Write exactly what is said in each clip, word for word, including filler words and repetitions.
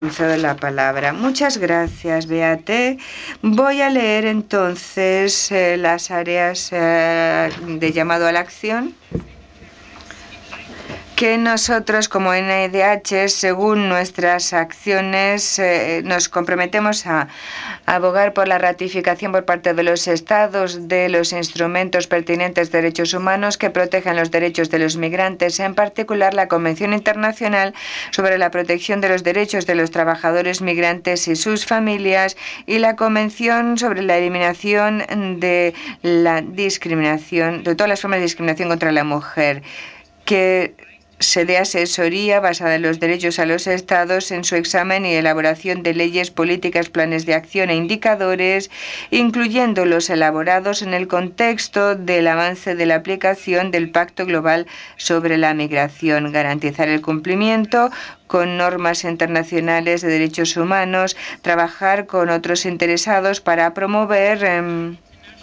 Cedo la palabra. Muchas gracias, Beate. Voy a leer entonces eh, las áreas eh, de llamado a la acción que nosotros como N D H, según nuestras acciones, eh, nos comprometemos a, a abogar por la ratificación por parte de los Estados de los instrumentos pertinentes de derechos humanos que protegen los derechos de los migrantes, en particular la Convención Internacional sobre la Protección de los Derechos de los Trabajadores Migrantes y sus familias y la Convención sobre la Eliminación de la discriminación, de todas las formas de discriminación contra la mujer, que se dé asesoría basada en los derechos a los Estados en su examen y elaboración de leyes, políticas, planes de acción e indicadores, incluyendo los elaborados en el contexto del avance de la aplicación del Pacto Global sobre la Migración, garantizar el cumplimiento con normas internacionales de derechos humanos, trabajar con otros interesados para promover eh,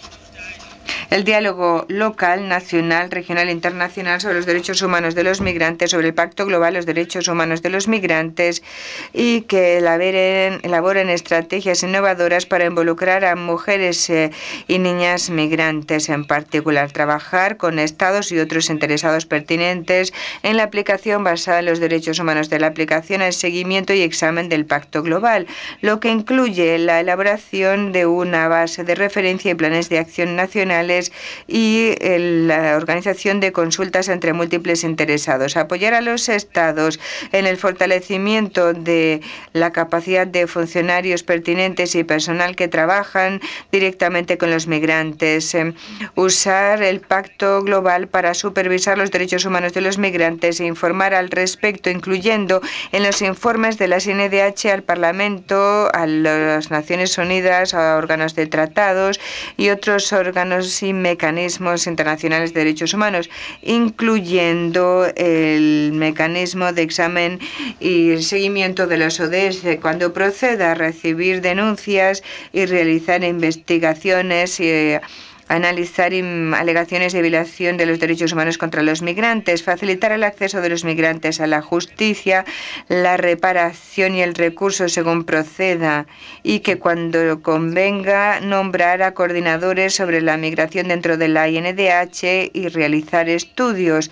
el diálogo local, nacional, regional e internacional sobre los derechos humanos de los migrantes, sobre el Pacto Global de los Derechos Humanos de los Migrantes y que elaboren, elaboren estrategias innovadoras para involucrar a mujeres eh, y niñas migrantes, en particular trabajar con estados y otros interesados pertinentes en la aplicación basada en los derechos humanos de la aplicación, el seguimiento y examen del Pacto Global, lo que incluye la elaboración de una base de referencia y planes de acción nacionales y la organización de consultas entre múltiples interesados. Apoyar a los estados en el fortalecimiento de la capacidad de funcionarios pertinentes y personal que trabajan directamente con los migrantes. Usar el Pacto Global para supervisar los derechos humanos de los migrantes e informar al respecto, incluyendo en los informes de las N D H al Parlamento, a las Naciones Unidas, a órganos de tratados y otros órganos y mecanismos internacionales de derechos humanos, incluyendo el mecanismo de examen y seguimiento de las O D S cuando proceda a recibir denuncias y realizar investigaciones y analizar alegaciones de violación de los derechos humanos contra los migrantes, facilitar el acceso de los migrantes a la justicia, la reparación y el recurso según proceda, y que cuando convenga nombrar a coordinadores sobre la migración dentro de la I N D H y realizar estudios.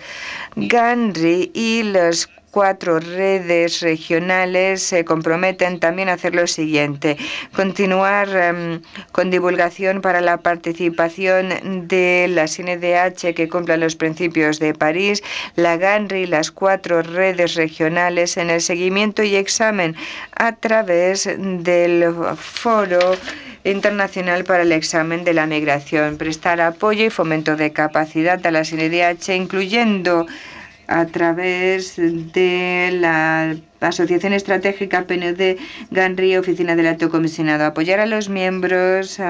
GANRI y los cuatro redes regionales se comprometen también a hacer lo siguiente: continuar um, con divulgación para la participación de las N D H que cumplan los principios de París, la GANRI y las cuatro redes regionales en el seguimiento y examen a través del Foro Internacional para el Examen de la Migración, prestar apoyo y fomento de capacidad a las N D H, incluyendo a través de la Asociación Estratégica P N U D, GANRI, Oficina del Alto Comisionado, apoyar a los miembros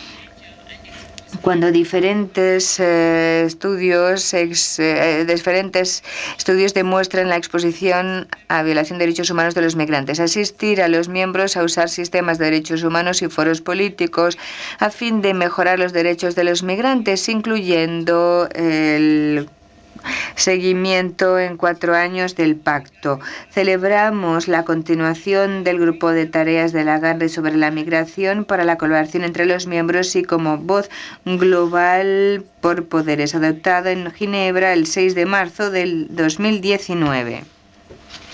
cuando diferentes eh, estudios ex, eh, diferentes estudios demuestran la exposición a violación de derechos humanos de los migrantes, asistir a los miembros a usar sistemas de derechos humanos y foros políticos a fin de mejorar los derechos de los migrantes, incluyendo el seguimiento en cuatro años del pacto. Celebramos la continuación del grupo de tareas de la GANRI sobre la migración para la colaboración entre los miembros y como voz global por poderes, adoptado en Ginebra el seis de marzo del dos mil diecinueve.